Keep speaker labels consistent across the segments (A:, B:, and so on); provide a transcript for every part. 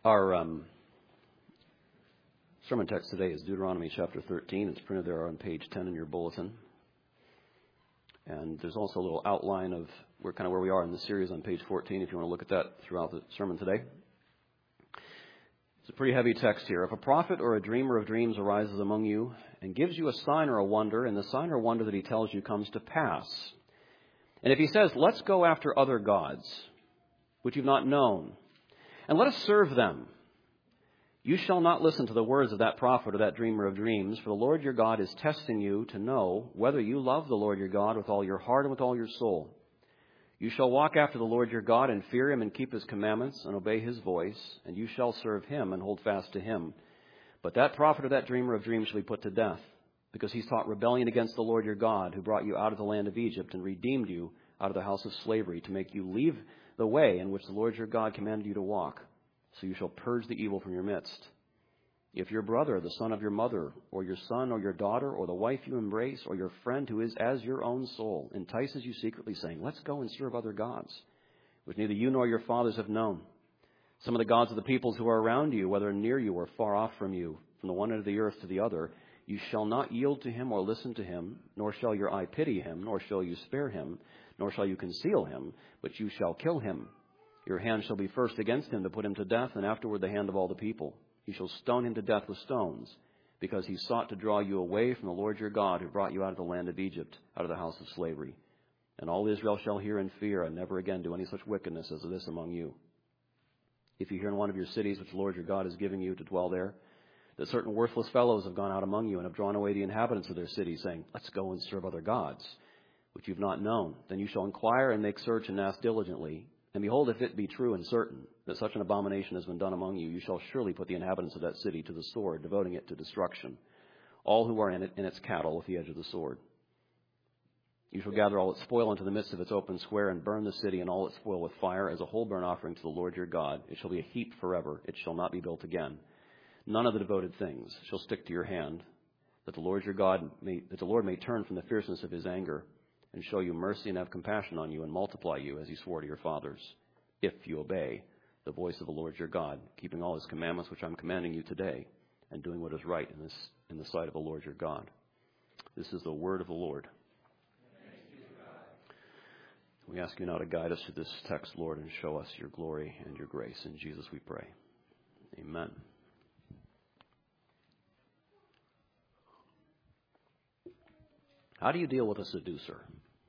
A: Our sermon text today is Deuteronomy chapter 13. It's printed there on page 10 in your bulletin. And there's also a little outline of where we are in the series on page 14, if you want to look at that throughout the sermon today. It's a pretty heavy text here. If a prophet or a dreamer of dreams arises among you and gives you a sign or a wonder, and the sign or wonder that he tells you comes to pass, and if he says, let's go after other gods, which you've not known, and let us serve them, you shall not listen to the words of that prophet or that dreamer of dreams, for the Lord your God is testing you to know whether you love the Lord your God with all your heart and with all your soul. You shall walk after the Lord your God and fear him and keep his commandments and obey his voice, and you shall serve him and hold fast to him. But that prophet or that dreamer of dreams shall be put to death, because he's taught rebellion against the Lord your God, who brought you out of the land of Egypt and redeemed you out of the house of slavery, to make you leave the way in which the Lord your God commanded you to walk. So you shall purge the evil from your midst. If your brother, the son of your mother, or your son or your daughter, or the wife you embrace, or your friend who is as your own soul, entices you secretly, saying, let's go and serve other gods, which neither you nor your fathers have known, some of the gods of the peoples who are around you, whether near you or far off from you, from the one end of the earth to the other, you shall not yield to him or listen to him, nor shall your eye pity him, nor shall you spare him, nor shall you conceal him, but you shall kill him. Your hand shall be first against him to put him to death, and afterward the hand of all the people. You shall stone him to death with stones, because he sought to draw you away from the Lord your God, who brought you out of the land of Egypt, out of the house of slavery. And all Israel shall hear and fear, and never again do any such wickedness as this among you. If you hear in one of your cities, which the Lord your God is giving you to dwell there, that certain worthless fellows have gone out among you and have drawn away the inhabitants of their cities, saying, let's go and serve other gods, which you've not known, then you shall inquire and make search and ask diligently. And behold, if it be true and certain that such an abomination has been done among you, you shall surely put the inhabitants of that city to the sword, devoting it to destruction, all who are in it and its cattle with the edge of the sword. You shall gather all its spoil into the midst of its open square, and burn the city and all its spoil with fire as a whole burnt offering to the Lord your God. It shall be a heap forever. It shall not be built again. None of the devoted things shall stick to your hand, that the Lord may turn from the fierceness of his anger, and show you mercy and have compassion on you, and multiply you as he swore to your fathers, if you obey the voice of the Lord your God, keeping all his commandments which I'm commanding you today, and doing what is right in the sight of the Lord your God. This is the word of the Lord. We ask you now to guide us through this text, Lord, and show us your glory and your grace. In Jesus we pray. Amen. How do you deal with a seducer?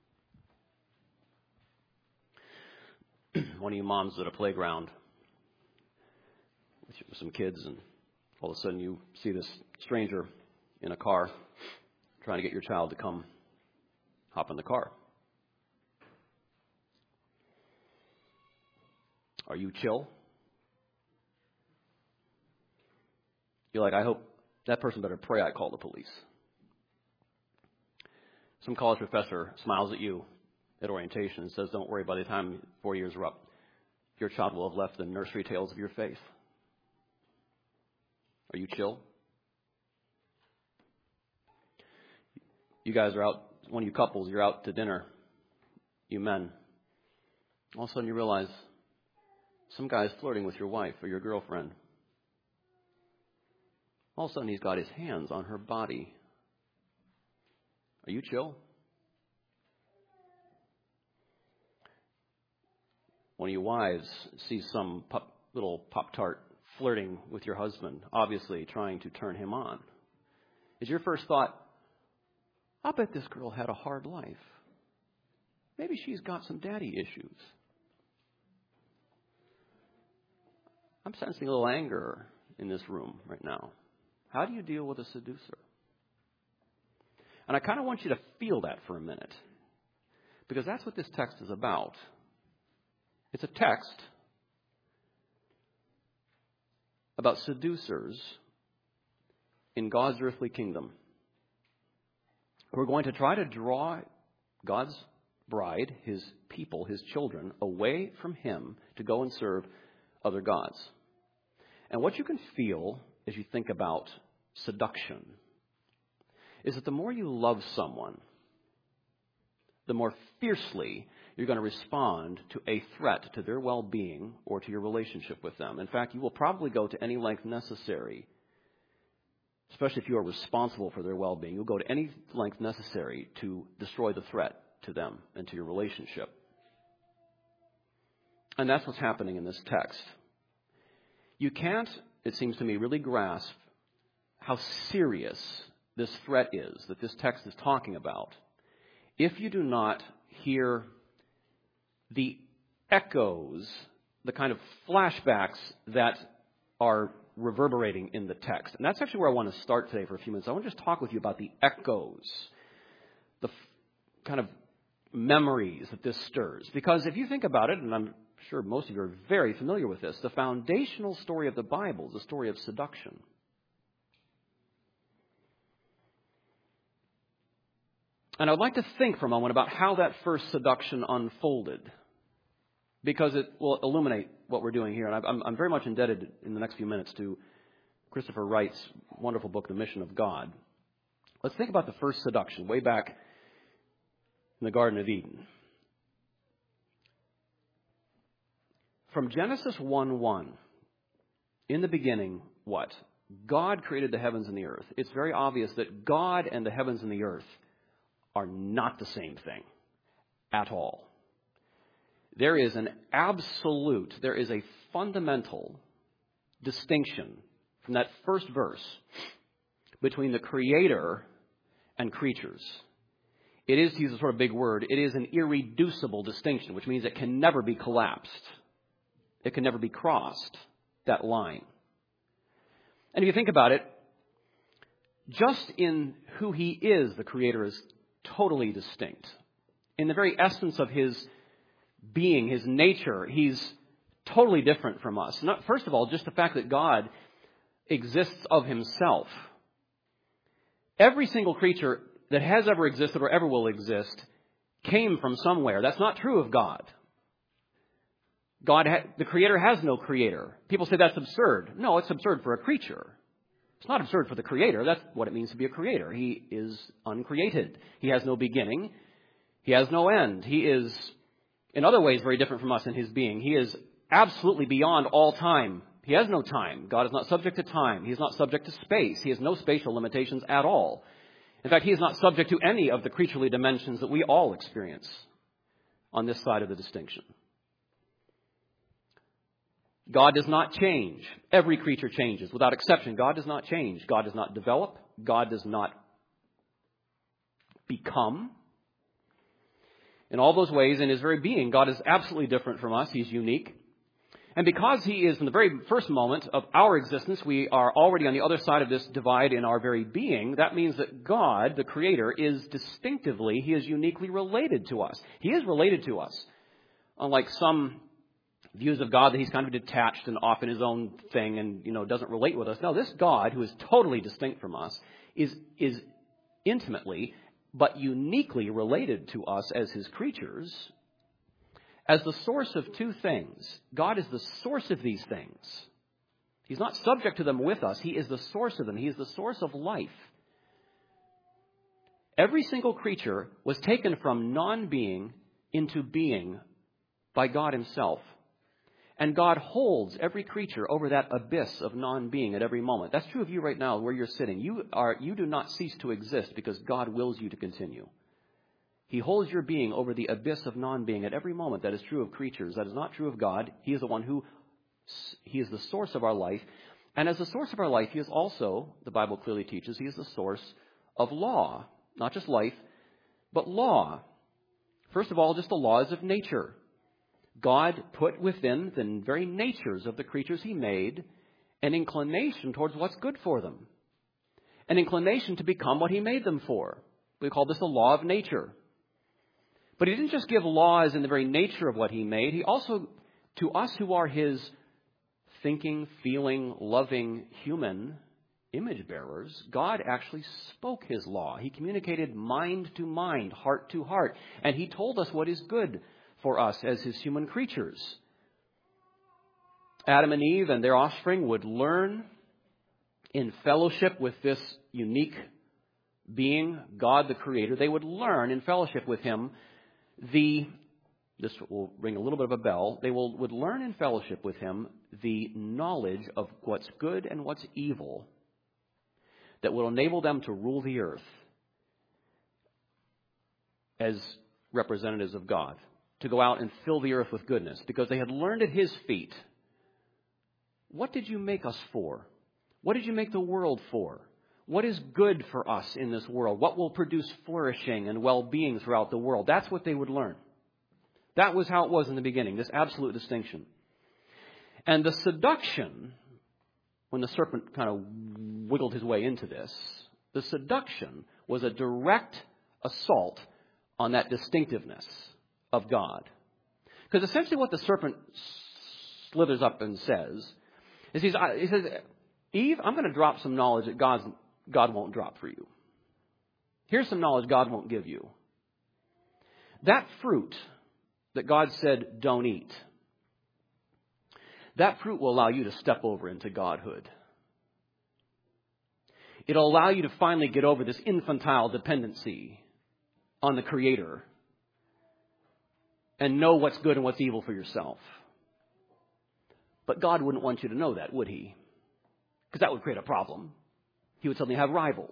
A: One of you moms at a playground with some kids, and all of a sudden you see this stranger in a car trying to get your child to come hop in the car. Are you chill? You're like, I hope that person better pray I call the police. Some college professor smiles at you at orientation and says, don't worry, by the time 4 years are up, your child will have left the nursery tales of your faith. Are you chill? You guys are out, one of you couples, you're out to dinner, you men. All of a sudden you realize some guy's flirting with your wife or your girlfriend. All of a sudden he's got his hands on her body. Are you chill? One of you wives sees some little Pop-Tart flirting with your husband, obviously trying to turn him on. Is your first thought, I bet this girl had a hard life. Maybe she's got some daddy issues. I'm sensing a little anger in this room right now. How do you deal with a seducer? And I kind of want you to feel that for a minute, because that's what this text is about. It's a text about seducers in God's earthly kingdom who are going to try to draw God's bride, his people, his children, away from him to go and serve other gods. And what you can feel as you think about seduction is that the more you love someone, the more fiercely you're going to respond to a threat to their well-being or to your relationship with them. In fact, you will probably go to any length necessary, especially if you are responsible for their well-being. You'll go to any length necessary to destroy the threat to them and to your relationship. And that's what's happening in this text. You can't, it seems to me, really grasp how serious this threat is that this text is talking about if you do not hear the echoes, the kind of flashbacks that are reverberating in the text. And that's actually where I want to start today for a few minutes. I want to just talk with you about the echoes, the kind of memories that this stirs. Because if you think about it, and I'm sure most of you are very familiar with this, the foundational story of the Bible is the story of seduction. And I'd like to think for a moment about how that first seduction unfolded, because it will illuminate what we're doing here. And I'm very much indebted in the next few minutes to Christopher Wright's wonderful book, The Mission of God. Let's think about the first seduction way back in the Garden of Eden. From Genesis 1:1, in the beginning, what? God created the heavens and the earth. It's very obvious that God and the heavens and the earth are not the same thing at all. There is there is a fundamental distinction from that first verse between the Creator and creatures. It is, to use a sort of big word, it is an irreducible distinction, which means it can never be collapsed. It can never be crossed, that line. And if you think about it, just in who He is, the Creator is totally distinct. In the very essence of His being, His nature, He's totally different from us. First of all, just the fact that God exists of Himself. Every single creature that has ever existed or ever will exist came from somewhere. That's not true of God. The Creator has no creator. People say that's absurd. No, it's absurd for a creature. It's not absurd for the Creator. That's what it means to be a creator. He is uncreated. He has no beginning. He has no end. He is, in other ways, very different from us in His being. He is absolutely beyond all time. He has no time. God is not subject to time. He is not subject to space. He has no spatial limitations at all. In fact, He is not subject to any of the creaturely dimensions that we all experience on this side of the distinction. God does not change. Every creature changes. Without exception, God does not change. God does not develop. God does not become. In all those ways, in His very being, God is absolutely different from us. He's unique. And because He is, in the very first moment of our existence, we are already on the other side of this divide in our very being. That means that God, the Creator, is distinctively, He is uniquely related to us. He is related to us. Unlike some views of God that He's kind of detached and off in His own thing and, doesn't relate with us. No, this God, who is totally distinct from us, is intimately but uniquely related to us as His creatures as the source of two things. God is the source of these things. He's not subject to them with us. He is the source of them. He is the source of life. Every single creature was taken from non-being into being by God Himself. And God holds every creature over that abyss of non-being at every moment. That's true of you right now, where you're sitting. You do not cease to exist because God wills you to continue. He holds your being over the abyss of non-being at every moment. That is true of creatures. That is not true of God. He is the one He is the source of our life. And as the source of our life, He is also, the Bible clearly teaches, He is the source of law. Not just life, but law. First of all, just the laws of nature. God put within the very natures of the creatures He made an inclination towards what's good for them. An inclination to become what He made them for. We call this the law of nature. But He didn't just give laws in the very nature of what He made. He also, to us who are His thinking, feeling, loving human image bearers, God actually spoke His law. He communicated mind to mind, heart to heart. And He told us what is good for us as His human creatures. Adam and Eve and their offspring would learn in fellowship with this unique being, God the Creator. They would learn in fellowship with Him the this will ring a little bit of a bell, they would learn in fellowship with him the knowledge of what's good and what's evil that will enable them to rule the earth as representatives of God, to go out and fill the earth with goodness, because they had learned at his feet, what did you make us for? What did you make the world for? What is good for us in this world? What will produce flourishing and well-being throughout the world? That's what they would learn. That was how it was in the beginning, this absolute distinction. And the seduction, when the serpent kind of wiggled his way into this, the seduction was a direct assault on that distinctiveness of God. Because essentially what the serpent slithers up and says is he says, Eve, I'm going to drop some knowledge that God won't drop for you. Here's some knowledge God won't give you. That fruit that God said don't eat, that fruit will allow you to step over into godhood. It'll allow you to finally get over this infantile dependency on the Creator and know what's good and what's evil for yourself. But God wouldn't want you to know that, would he? Because that would create a problem. He would suddenly have rivals.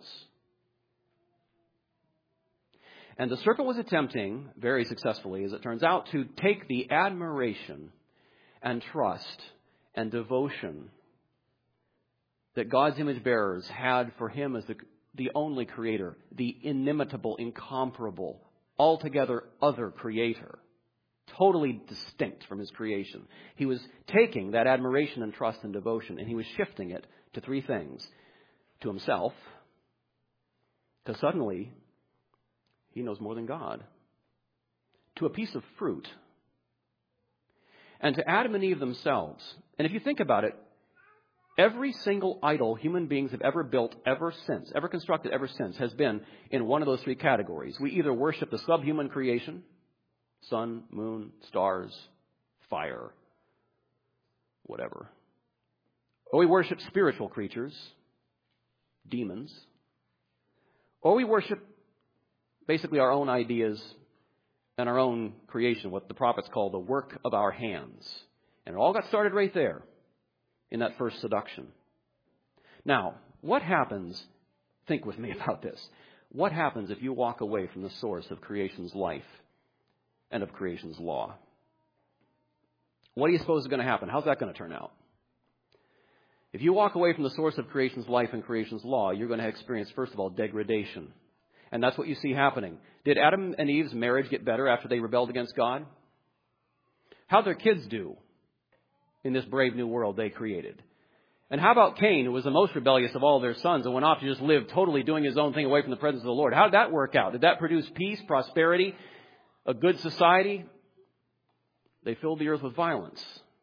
A: And the serpent was attempting, very successfully as it turns out, to take the admiration and trust and devotion that God's image bearers had for him as the only creator, the inimitable, incomparable, altogether other creator, totally distinct from his creation. He was taking that admiration and trust and devotion, and he was shifting it to three things. To himself, because suddenly he knows more than God. To a piece of fruit. And to Adam and Eve themselves. And if you think about it, every single idol human beings have ever built ever since, ever constructed ever since, has been in one of those three categories. We either worship the subhuman creation, sun, moon, stars, fire, whatever. Or we worship spiritual creatures, demons. Or we worship basically our own ideas and our own creation, what the prophets call the work of our hands. And it all got started right there in that first seduction. Now, what happens, think with me about this, what happens if you walk away from the source of creation's life and of creation's law? What do you suppose is going to happen? How's that going to turn out? If you walk away from the source of creation's life and creation's law, you're going to experience, first of all, degradation. And that's what you see happening. Did Adam and Eve's marriage get better after they rebelled against God? How'd their kids do in this brave new world they created? And how about Cain, who was the most rebellious of all their sons and went off to just live totally doing his own thing away from the presence of the Lord? How did that work out? Did that produce peace, prosperity, a good society? They filled the earth with violence.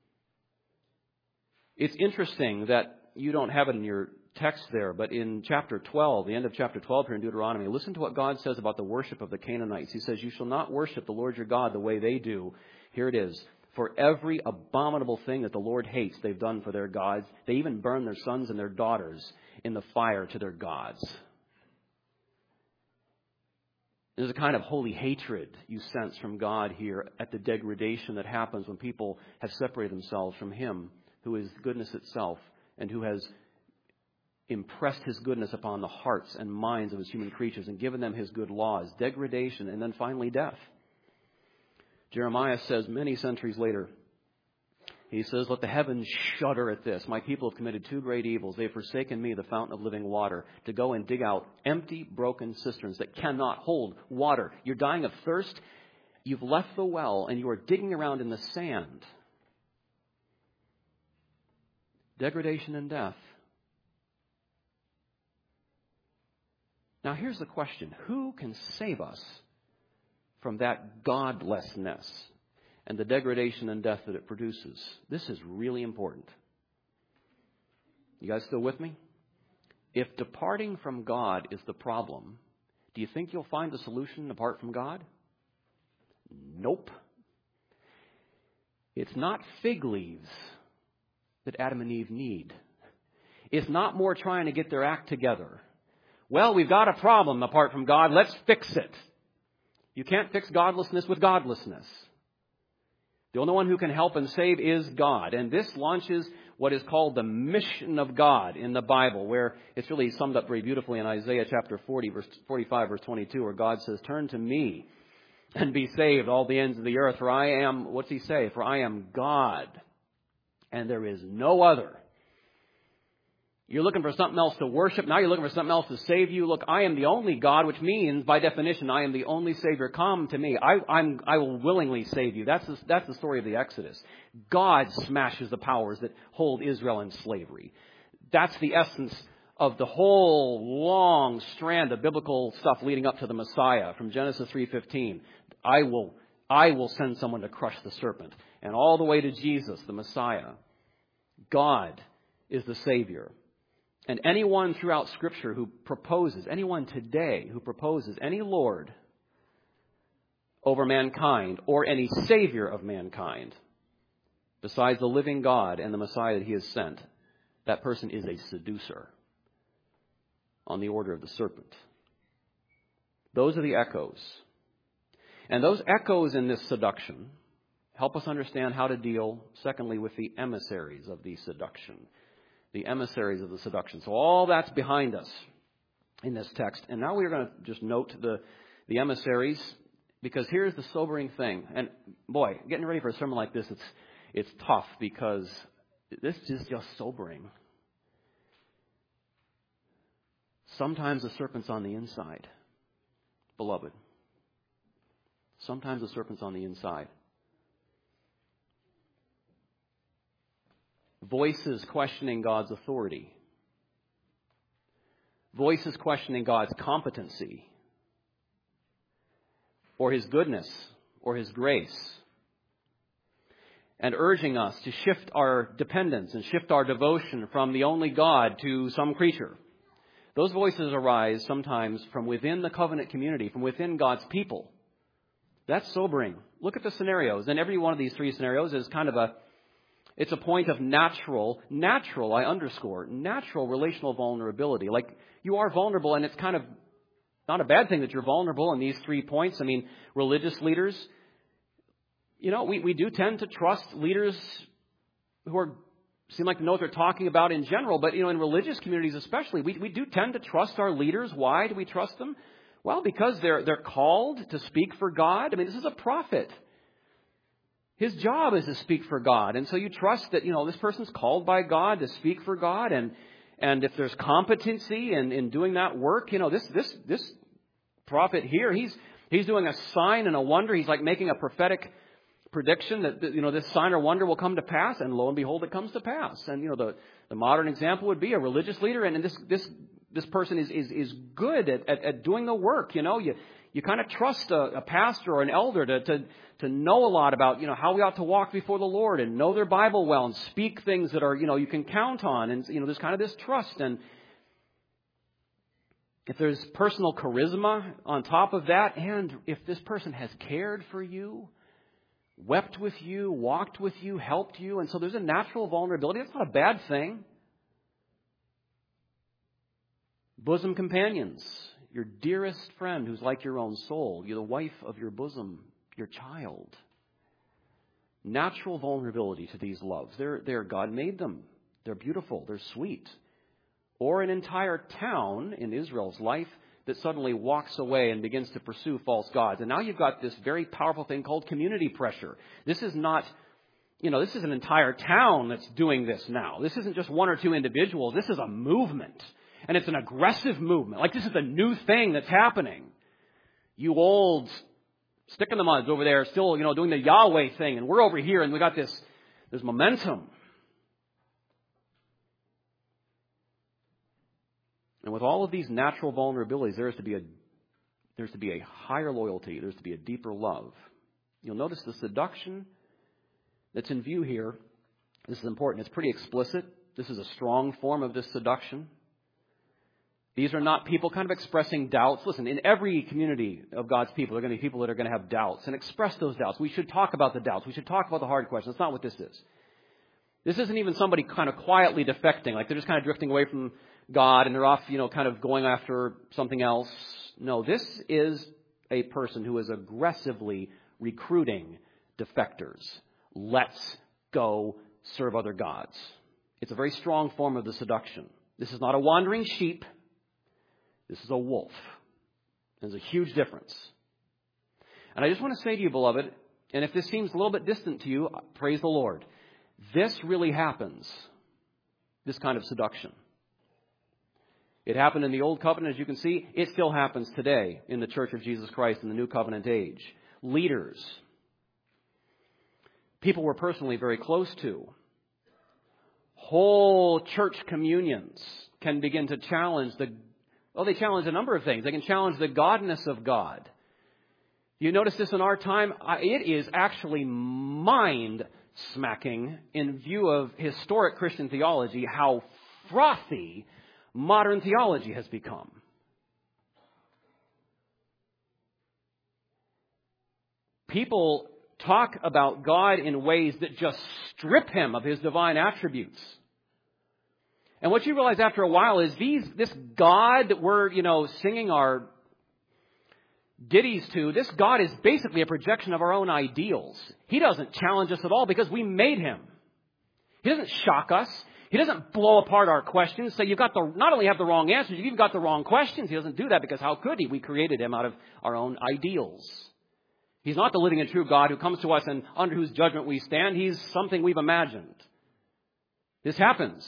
A: It's interesting that you don't have it in your text there, but in chapter 12, the end of chapter 12 here in Deuteronomy, listen to what God says about the worship of the Canaanites. He says, you shall not worship the Lord your God the way they do. Here it is. For every abominable thing that the Lord hates, they've done for their gods. They even burn their sons and their daughters in the fire to their gods. There's a kind of holy hatred you sense from God here at the degradation that happens when people have separated themselves from Him, who is goodness itself, and who has impressed His goodness upon the hearts and minds of His human creatures and given them His good laws. Degradation, and then finally death. Jeremiah says many centuries later, he says, let the heavens shudder at this. My people have committed two great evils. They have forsaken me, the fountain of living water, to go and dig out empty, broken cisterns that cannot hold water. You're dying of thirst. You've left the well and you are digging around in the sand. Degradation and death. Now here's the question. Who can save us from that godlessness and the degradation and death that it produces? This is really important. You guys still with me? If departing from God is the problem, do you think you'll find a solution apart from God? Nope. It's not fig leaves that Adam and Eve need. It's not more trying to get their act together. Well, we've got a problem apart from God. Let's fix it. You can't fix godlessness with godlessness. The only one who can help and save is God. And this launches what is called the mission of God in the Bible, where it's really summed up very beautifully in Isaiah chapter 40, verse 45, verse 22, where God says, "Turn to me and be saved, all the ends of the earth, for I am," what's he say? "For I am God, and there is no other." You're looking for something else to worship. Now you're looking for something else to save you. Look, I am the only God, which means, by definition, I am the only Savior. Come to me. I will willingly save you. That's the story of the Exodus. God smashes the powers that hold Israel in slavery. That's the essence of the whole long strand of biblical stuff leading up to the Messiah from Genesis 3:15. I will send someone to crush the serpent. And all the way to Jesus, the Messiah. God is the Savior. And anyone throughout Scripture who proposes, anyone today who proposes any Lord over mankind or any Savior of mankind, besides the living God and the Messiah that he has sent, that person is a seducer on the order of the serpent. Those are the echoes. And those echoes in this seduction help us understand how to deal, secondly, with the emissaries of the seduction. The emissaries of the seduction. So all that's behind us in this text. And now we're going to just note the emissaries, because here's the sobering thing. And boy, getting ready for a sermon like this, it's tough, because this is just sobering. Sometimes the serpent's on the inside, beloved. Sometimes the serpent's on the inside. Voices questioning God's authority. Voices questioning God's competency, or His goodness, or His grace. And urging us to shift our dependence and shift our devotion from the only God to some creature. Those voices arise sometimes from within the covenant community, from within God's people. That's sobering. Look at the scenarios. And every one of these three scenarios is kind of it's a point of natural, I underscore, natural relational vulnerability. Like, you are vulnerable, and it's kind of not a bad thing that you're vulnerable in these 3 points. I mean, religious leaders, we do tend to trust leaders who seem like to know what they're talking about in general, but, in religious communities especially, we do tend to trust our leaders. Why do we trust them? Well, because they're called to speak for God. I mean, this is a prophet. His job is to speak for God. And so you trust that, this person's called by God to speak for God. And if there's competency in doing that work, this prophet here, he's doing a sign and a wonder. He's like making a prophetic prediction that, this sign or wonder will come to pass. And lo and behold, it comes to pass. And, the modern example would be a religious leader. And this person is good at doing the work. You kind of trust a pastor or an elder to know a lot about, how we ought to walk before the Lord and know their Bible well and speak things that are, you can count on. And, there's kind of this trust. And if there's personal charisma on top of that, and if this person has cared for you, wept with you, walked with you, helped you, and so there's a natural vulnerability, that's not a bad thing. Bosom companions. Your dearest friend who's like your own soul. You're the wife of your bosom, your child. Natural vulnerability to these loves. They're God made them. They're beautiful. They're sweet. Or an entire town in Israel's life that suddenly walks away and begins to pursue false gods. And now you've got this very powerful thing called community pressure. This is not, this is an entire town that's doing this now. This isn't just one or two individuals. This is a movement. And it's an aggressive movement. Like, this is a new thing that's happening. You old stick in the muds over there still, doing the Yahweh thing. And we're over here and we got this momentum. And with all of these natural vulnerabilities, there's to be a higher loyalty. There's to be a deeper love. You'll notice the seduction that's in view here. This is important. It's pretty explicit. This is a strong form of this seduction. These are not people kind of expressing doubts. Listen, in every community of God's people, there are going to be people that are going to have doubts and express those doubts. We should talk about the doubts. We should talk about the hard questions. That's not what this is. This isn't even somebody kind of quietly defecting, like they're just kind of drifting away from God and they're off, kind of going after something else. No, this is a person who is aggressively recruiting defectors, let's go serve other gods. It's a very strong form of the seduction. This is not a wandering sheep. This is a wolf. There's a huge difference. And I just want to say to you, beloved, and if this seems a little bit distant to you, praise the Lord. This really happens, this kind of seduction. It happened in the Old Covenant, as you can see. It still happens today in the Church of Jesus Christ in the New Covenant age. Leaders, people we're personally very close to, whole church communions can begin to challenge they challenge a number of things. They can challenge the godness of God. You notice this in our time? It is actually mind-smacking in view of historic Christian theology how frothy modern theology has become. People talk about God in ways that just strip him of his divine attributes. And what you realize after a while is this God that we're, singing our ditties to, this God is basically a projection of our own ideals. He doesn't challenge us at all because we made him. He doesn't shock us. He doesn't blow apart our questions. So you've got not only have the wrong answers, you've even got the wrong questions. He doesn't do that because how could he? We created him out of our own ideals. He's not the living and true God who comes to us and under whose judgment we stand. He's something we've imagined. This happens.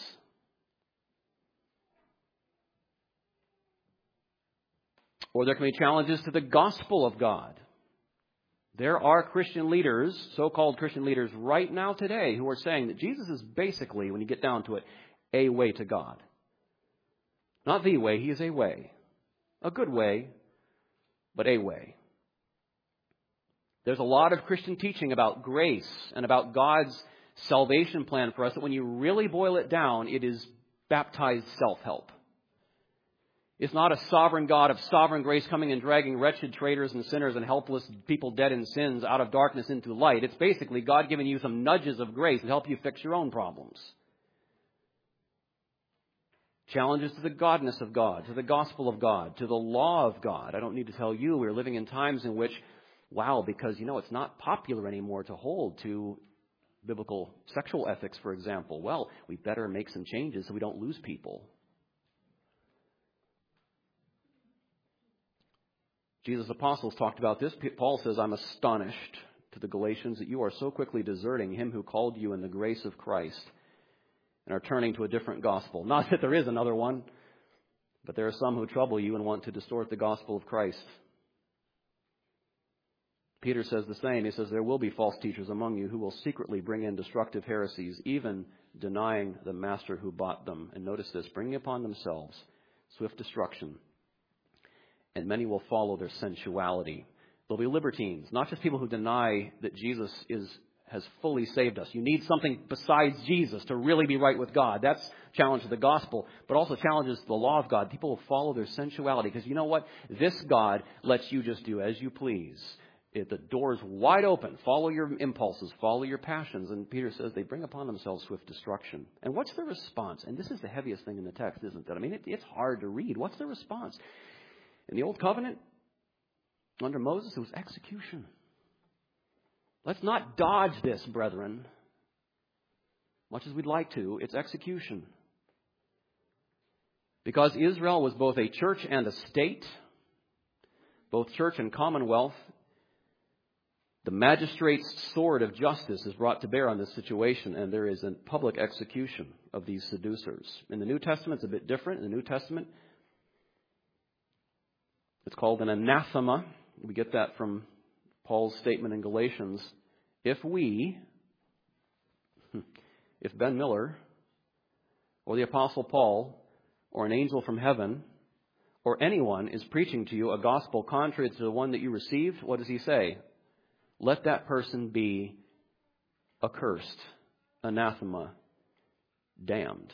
A: Or there can be challenges to the gospel of God. There are Christian leaders, so-called Christian leaders right now today who are saying that Jesus is basically, when you get down to it, a way to God. Not the way, he is a way. A good way, but a way. There's a lot of Christian teaching about grace and about God's salvation plan for us that when you really boil it down, it is baptized self-help. It's not a sovereign God of sovereign grace coming and dragging wretched traitors and sinners and helpless people dead in sins out of darkness into light. It's basically God giving you some nudges of grace to help you fix your own problems. Challenges to the godness of God, to the gospel of God, to the law of God. I don't need to tell you, we're living in times in which, because, it's not popular anymore to hold to biblical sexual ethics, for example. Well, we better make some changes so we don't lose people. Jesus' apostles talked about this. Paul says, I'm astonished to the Galatians that you are so quickly deserting him who called you in the grace of Christ and are turning to a different gospel. Not that there is another one, but there are some who trouble you and want to distort the gospel of Christ. Peter says the same. He says, there will be false teachers among you who will secretly bring in destructive heresies, even denying the master who bought them. And notice this, bringing upon themselves swift destruction. And many will follow their sensuality. There'll be libertines, not just people who deny that Jesus has fully saved us. You need something besides Jesus to really be right with God. That's a challenge to the gospel, but also challenges the law of God. People will follow their sensuality because you know what? This God lets you just do as you please. The door's wide open. Follow your impulses. Follow your passions. And Peter says they bring upon themselves swift destruction. And what's the response? And this is the heaviest thing in the text, isn't it? It's hard to read. What's the response? In the Old Covenant, under Moses, it was execution. Let's not dodge this, brethren. Much as we'd like to, it's execution. Because Israel was both a church and a state, both church and commonwealth, the magistrate's sword of justice is brought to bear on this situation, and there is a public execution of these seducers. In the New Testament, it's a bit different. In the New Testament, it's called an anathema. We get that from Paul's statement in Galatians. If Ben Miller or the Apostle Paul or an angel from heaven or anyone is preaching to you a gospel contrary to the one that you received, what does he say? Let that person be accursed, anathema, damned.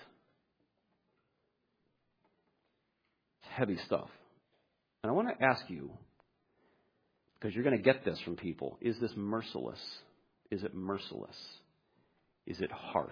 A: It's heavy stuff. And I want to ask you, because you're going to get this from people, is this merciless? Is it merciless? Is it harsh?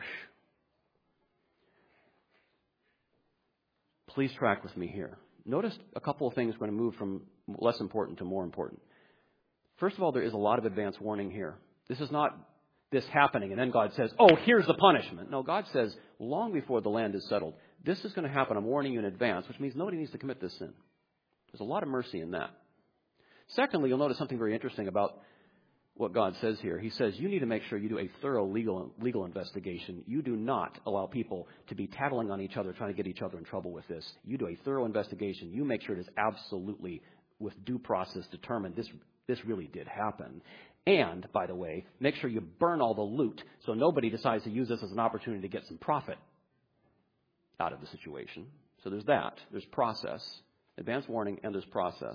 A: Please track with me here. Notice a couple of things. We're going to move from less important to more important. First of all, there is a lot of advance warning here. This is not this happening. And then God says, oh, here's the punishment. No, God says, long before the land is settled, this is going to happen. I'm warning you in advance, which means nobody needs to commit this sin. There's a lot of mercy in that. Secondly, you'll notice something very interesting about what God says here. He says you need to make sure you do a thorough legal investigation. You do not allow people to be tattling on each other, trying to get each other in trouble with this. You do a thorough investigation. You make sure it is absolutely, with due process, determined this really did happen. And, by the way, make sure you burn all the loot so nobody decides to use this as an opportunity to get some profit out of the situation. So there's that. There's process, advance warning, and there's process.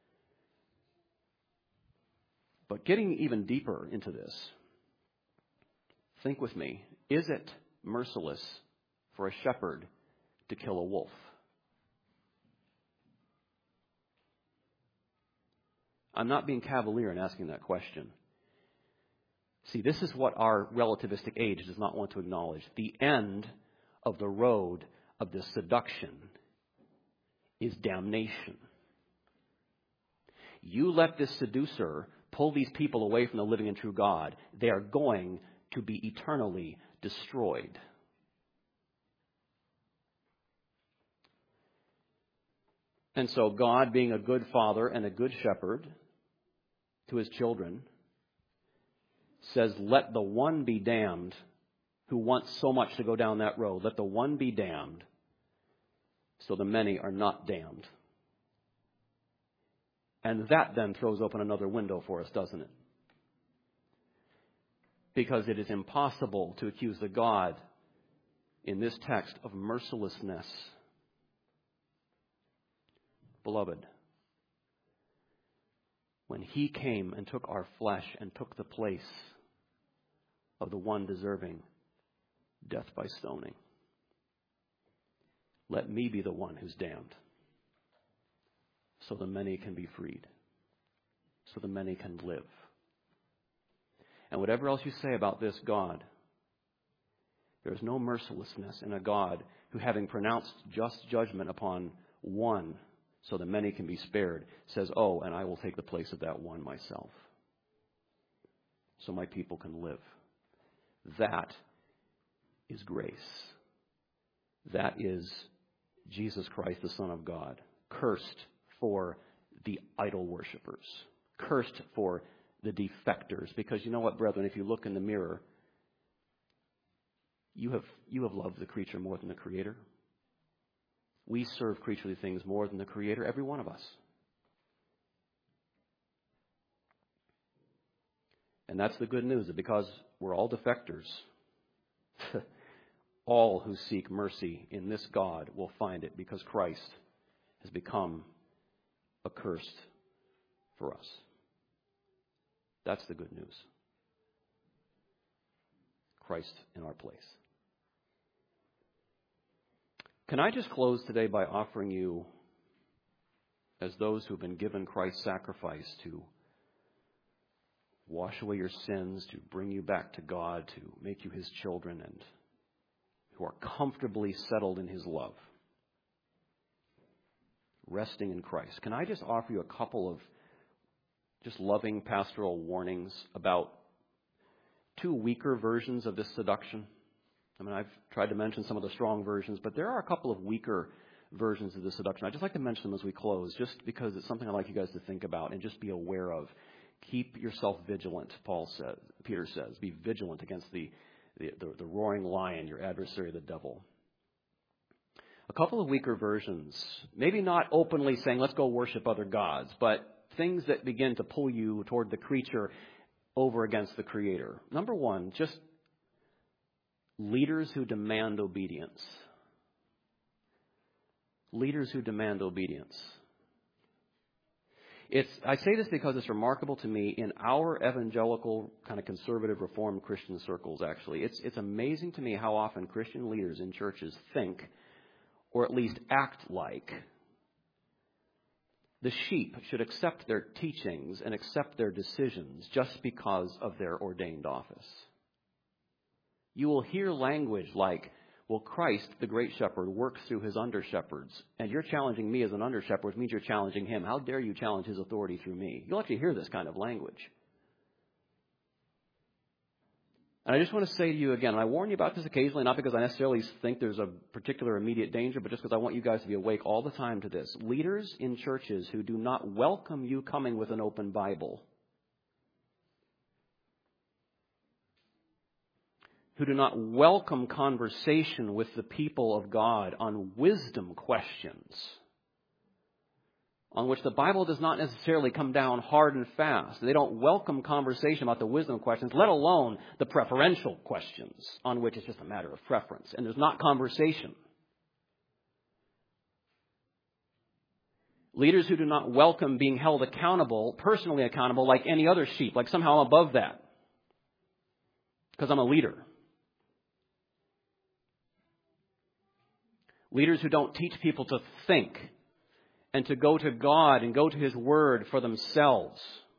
A: But getting even deeper into this, think with me, is it merciless for a shepherd to kill a wolf? I'm not being cavalier in asking that question. See, this is what our relativistic age does not want to acknowledge. The end of the road of this seduction is damnation. You let this seducer pull these people away from the living and true God, they are going to be eternally destroyed. And so God, being a good father and a good shepherd to his children, says, let the one be damned who wants so much to go down that road. Let the one be damned so the many are not damned. And that then throws open another window for us, doesn't it? Because it is impossible to accuse the God in this text of mercilessness. Beloved, when he came and took our flesh and took the place of the one deserving death by stoning, let me be the one who's damned, so the many can be freed, so the many can live. And whatever else you say about this God, there is no mercilessness in a God who, having pronounced just judgment upon one, so the many can be spared, says, oh, and I will take the place of that one myself, so my people can live. That is grace. That is Jesus Christ, the Son of God, cursed for the idol worshipers, cursed for the defectors. Because you know what, brethren, if you look in the mirror, you have loved the creature more than the Creator. We serve creaturely things more than the Creator, every one of us. And that's the good news, that because we're all defectors, all who seek mercy in this God will find it, because Christ has become accursed for us. That's the good news. Christ in our place. Can I just close today by offering you, as those who have been given Christ's sacrifice to wash away your sins, to bring you back to God, to make you his children, and who are comfortably settled in his love, resting in Christ. Can I just offer you a couple of just loving pastoral warnings about two weaker versions of this seduction? I mean, I've tried to mention some of the strong versions, but there are a couple of weaker versions of this seduction. I'd just like to mention them as we close, just because it's something I'd like you guys to think about and just be aware of. Keep yourself vigilant, Peter says. Be vigilant against the roaring lion, your adversary, the devil. A couple of weaker versions, maybe not openly saying, let's go worship other gods, but things that begin to pull you toward the creature over against the Creator. Number one, just leaders who demand obedience. Leaders who demand obedience. I say this because it's remarkable to me in our evangelical kind of conservative Reformed Christian circles, actually. It's amazing to me how often Christian leaders in churches think, or at least act like, the sheep should accept their teachings and accept their decisions just because of their ordained office. You will hear language like, well, Christ, the great shepherd, works through his under-shepherds, and you're challenging me as an under-shepherd, which means you're challenging him. How dare you challenge his authority through me? You'll actually hear this kind of language. And I just want to say to you again, and I warn you about this occasionally, not because I necessarily think there's a particular immediate danger, but just because I want you guys to be awake all the time to this. Leaders in churches who do not welcome you coming with an open Bible, who do not welcome conversation with the people of God on wisdom questions, on which the Bible does not necessarily come down hard and fast. They don't welcome conversation about the wisdom questions, let alone the preferential questions, on which it's just a matter of preference. And there's not conversation. Leaders who do not welcome being held accountable, personally accountable, like any other sheep, like somehow I'm above that, because I'm a leader. Leaders who don't teach people to think and to go to God and go to His Word for themselves.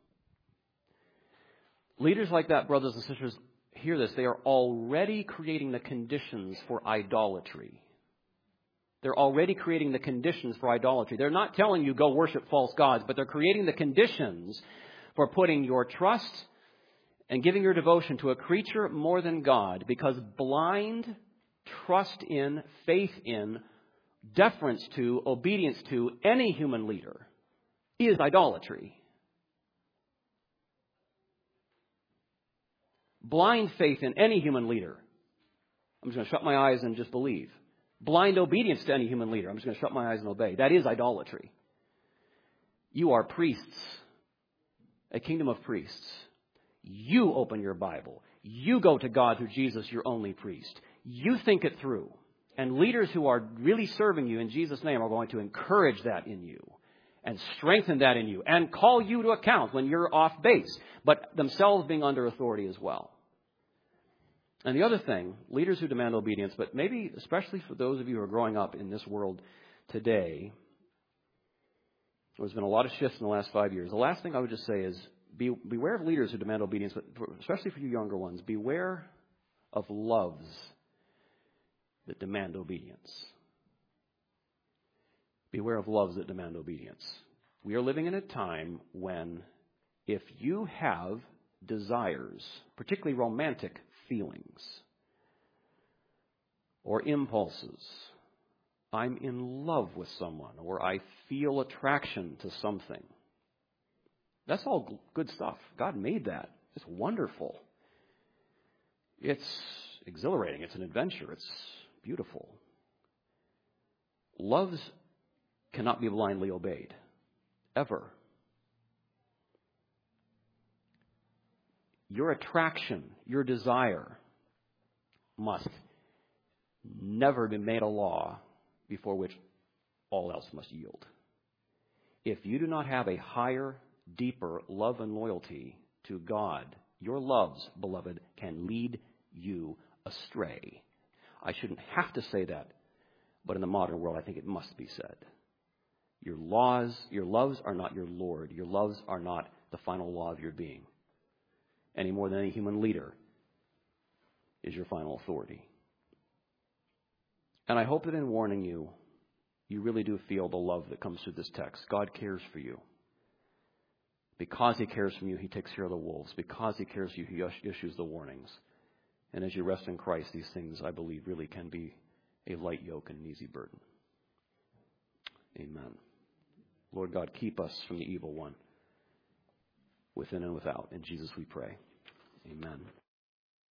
A: Leaders like that, brothers and sisters, hear this. They are already creating the conditions for idolatry. They're already creating the conditions for idolatry. They're not telling you go worship false gods, but they're creating the conditions for putting your trust and giving your devotion to a creature more than God, because blind trust in, faith in, deference to, obedience to any human leader is idolatry. Blind faith in any human leader, I'm just going to shut my eyes and just believe. Blind obedience to any human leader, I'm just going to shut my eyes and obey. That is idolatry. You are priests, a kingdom of priests. You open your Bible. You go to God through Jesus, your only priest. You think it through. And leaders who are really serving you in Jesus' name are going to encourage that in you and strengthen that in you and call you to account when you're off base, but themselves being under authority as well. And the other thing, leaders who demand obedience, but maybe especially for those of you who are growing up in this world today, there's been a lot of shifts in the last 5 years. The last thing I would just say is beware of leaders who demand obedience, but especially for you younger ones, beware of loves that demand obedience. Beware of loves that demand obedience. We are living in a time when if you have desires, particularly romantic feelings or impulses, I'm in love with someone or I feel attraction to something, that's all good stuff. God made that. It's wonderful. It's exhilarating. It's an adventure. It's beautiful. Loves cannot be blindly obeyed, ever. Your attraction, your desire must never be made a law before which all else must yield. If you do not have a higher, deeper love and loyalty to God, your loves, beloved, can lead you astray. I shouldn't have to say that, but in the modern world, I think it must be said. Your loves are not your Lord. Your loves are not the final law of your being, any more than any human leader is your final authority. And I hope that in warning you, you really do feel the love that comes through this text. God cares for you. Because He cares for you, He takes care of the wolves. Because He cares for you, He issues the warnings. And as you rest in Christ, these things, I believe, really can be a light yoke and an easy burden. Amen. Lord God, keep us from the evil one, within and without. In Jesus we pray. Amen.